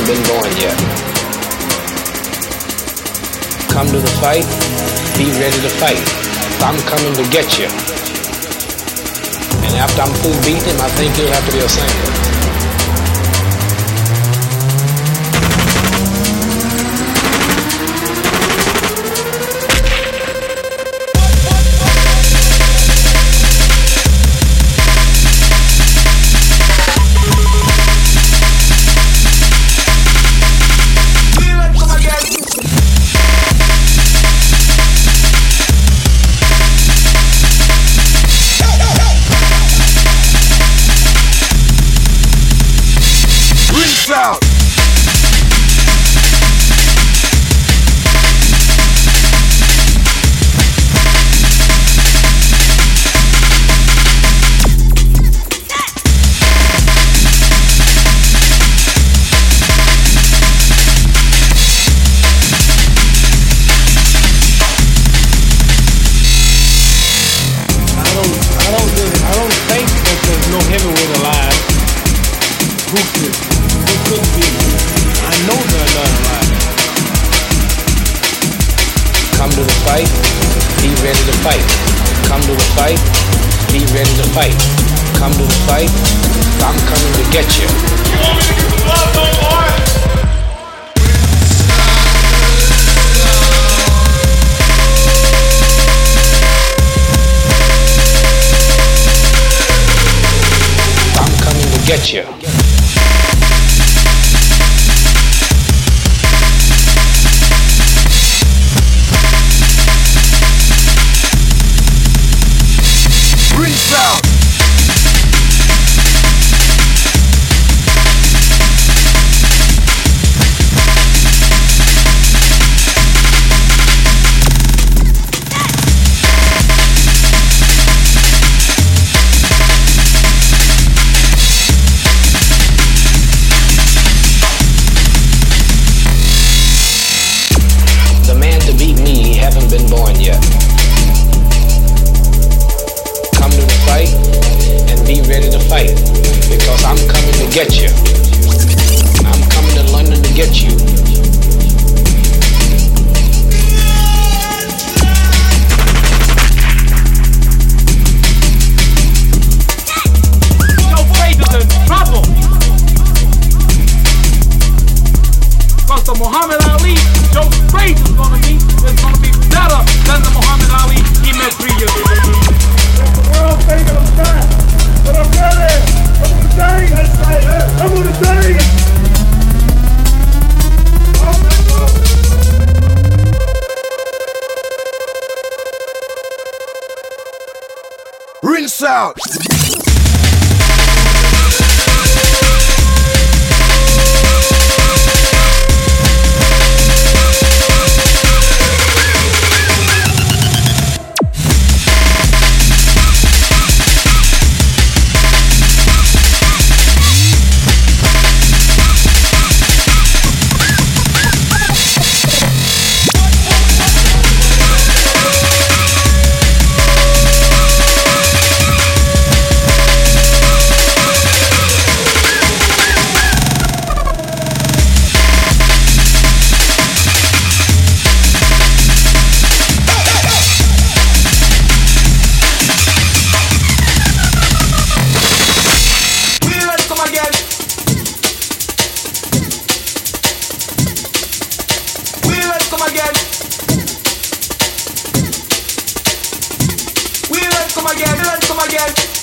haven't been born yet. Come to the fight, be ready to fight. I'm coming to get you. And after I'm through beating him, I think you'll have to be a singer. Out. I don't think that there's no heavyweight alive who could be. I know they're not alive. Come to the fight, be ready to fight. Come to the fight, be ready to fight. Come to the fight, I'm coming to get you. You want me to get the blood on, boy? Get you. Rinse out. Haven't been born yet. Come to the fight and be ready to fight, because I'm coming to get you. I'm coming to London to get you. Joe Fraser's in trouble. Because the Muhammad Ali Joe Frazier's gonna meet is gonna be better than the Muhammad Ali he met 3 years ago. The world thinking I'm fat, but I'm ready. I'm gonna sing. I'm gonna sing. Rinse out. Come again.